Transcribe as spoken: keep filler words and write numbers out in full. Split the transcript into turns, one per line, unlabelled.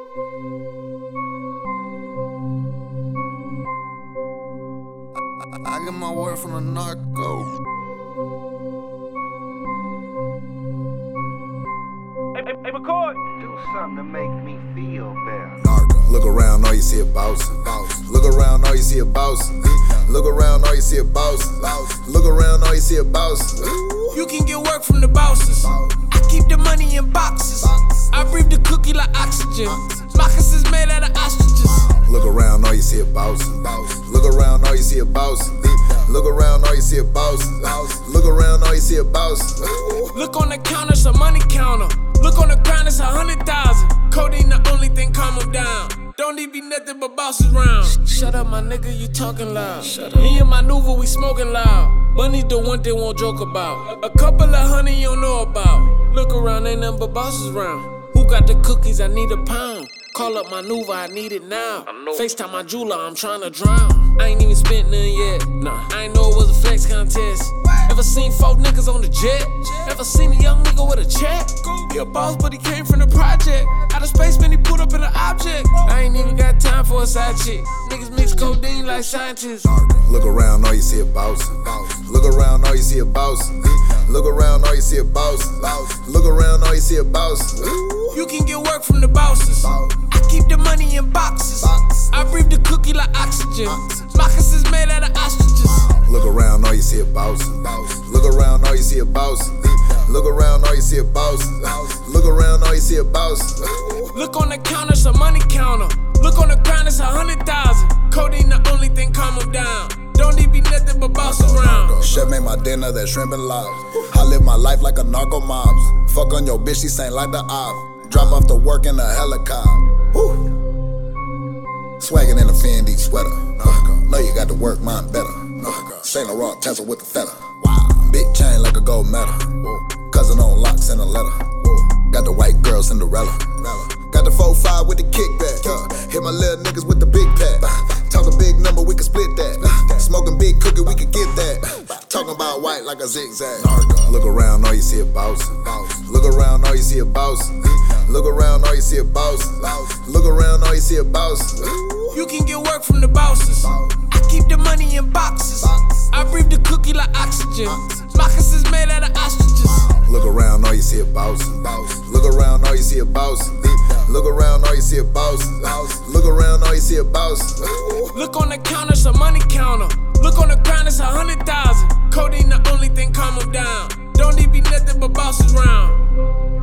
I, I get my word from the narco.
Hey, hey, hey, McCoy.
Do something to make me feel better.
Narco. Look around, all you see a boss. Look around, all you see a boss. Look around, all you see a boss. Look around, all you see a boss.
You can get work from the bosses. I keep the money in boxes. I breathe the cookie like oxygen. Moccasins made out of ostriches.
Look around, all you see a boss. Look around, all you see a boss. Look around, all you see a boss. Look around, all you see a boss.
Look on the counter, it's a money counter. Look on the ground, it's a hundred thousand. Codeine the only thing calm them down. Don't need be nothing but bosses round. Shut up, my nigga, you talking loud. Shut up. Me and my Nuva, we smoking loud. Money's the one they won't joke about. A couple of honey you don't know about. Look around, ain't nothing but bosses round. Who got the cookies? I need a pound. Call up my Nuva, I need it now. FaceTime my jeweler, I'm tryna drown. I ain't even spent none yet. Nah, I ain't know it was a flex contest. Ever seen four niggas on the jet? Ever seen a young nigga with a check? He a boss, but he came from the project. Out of space, man, he put up in an object. I ain't even got time for a side chick. Niggas mix codeine like scientists.
Look around, all you see a boss. Look around, all you see a boss. Look around, all you see a boss. Look around, all you see a boss.
You can get work from the bosses. I keep the money in boxes. I breathe the cookie like oxygen. Moccasins made out of ostriches.
Look around, all you see a boss. Look around, all you see a boss. Look around, all you see a boss. Look around, all you see a boss.
Look on the counter, it's a money counter. Look on the ground, it's a hundred thousand. Codeine the only thing calm them down. Don't need be nothing but bosses round.
Chef made my dinner, that shrimp and lobs. I live my life like a narco mobs. Fuck on your bitch, she sang like the op. Drop off to work in a helicopter. Woo. Swaggin' in a Fendi sweater. Know you got to work, mine better. Saint Laurent Tesla with the feather. Wow. Big chain like a gold medal. Cousin on locks and a letter. Got the white girl Cinderella. Got the four five with the kickback. Hit my little niggas with the big pack. Talk a big number, we can split that. Smoking big cookie, we can get that. Talking about white like a zigzag. Look around, all you see a boss. Look around, all you see a boss. Look around, all you see a boss. Look around, all you see a boss.
You can get work from the bosses. I keep the money in boxes. I breathe the cookie like oxygen. Moccasins made out of ostriches.
Look around, all you see a boss. Look around, all you see a boss. Look around, all you see a boss. Look around, all you see a boss.
Look on the counter, it's a money counter. Look on the ground, it's a hundred thousand. Codeine the only thing calm them down. Don't need be nothing but bosses round.